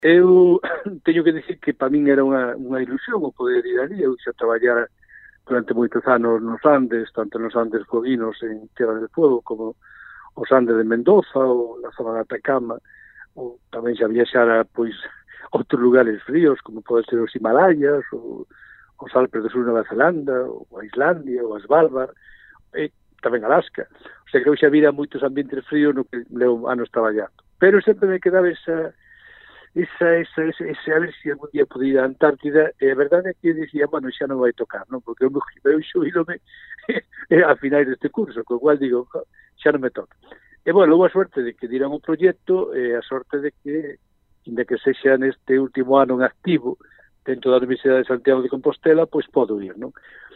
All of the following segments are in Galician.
Eu teño que dicir que para min era unha ilusión o poder ir ali. Eu xa traballara durante moitos anos nos Andes, tanto nos Andes fueguinos en Tierra del Fuego como os Andes de Mendoza ou na zona de Atacama, ou tamén xa viaxara pois outros lugares fríos como pode ser os Himalayas ou os Alpes do Sur de Nova Zelanda ou a Islandia ou a Svalbard e tamén Alaska. O sea que eu xa vira moitos ambientes fríos no que levo anos traballando, pero sempre me quedaba ese a ver se algún día podía ir a Antártida, e a verdade é que dicía, bueno, xa non vai tocar, non? Porque eu xubilome a finais deste curso, co cual digo, xa non me toca. E, bueno, logo a sorte de que diran un proxecto, e a sorte de que, inda que sexa neste último ano en activo, dentro da Universidade de Santiago de Compostela, pois podo ir, non?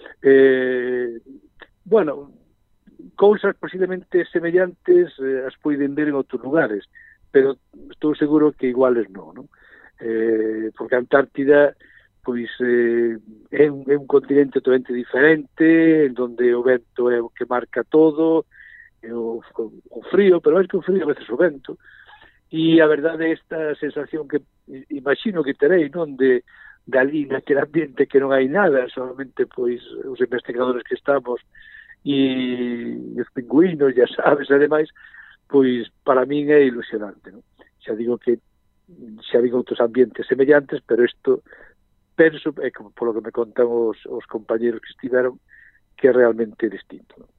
Bueno, cousas posiblemente semellantes as poden ver en outros lugares, pero estou seguro que iguales non? Porque a Antártida pois é un continente totalmente diferente, en donde o vento é o que marca todo, o frío, pero é que o frío a veces o vento, e a verdade é esta sensación que imagino que terei, non, de ali naquele ambiente que non hai nada, solamente pois os investigadores que estamos e os pingüinos e as aves e demais, pois para min é ilusionante, non? Xa digo que xa digo outros ambientes semellantes, pero isto penso, é como polo que me contan os compañeros que estiveron, que é realmente distinto, non?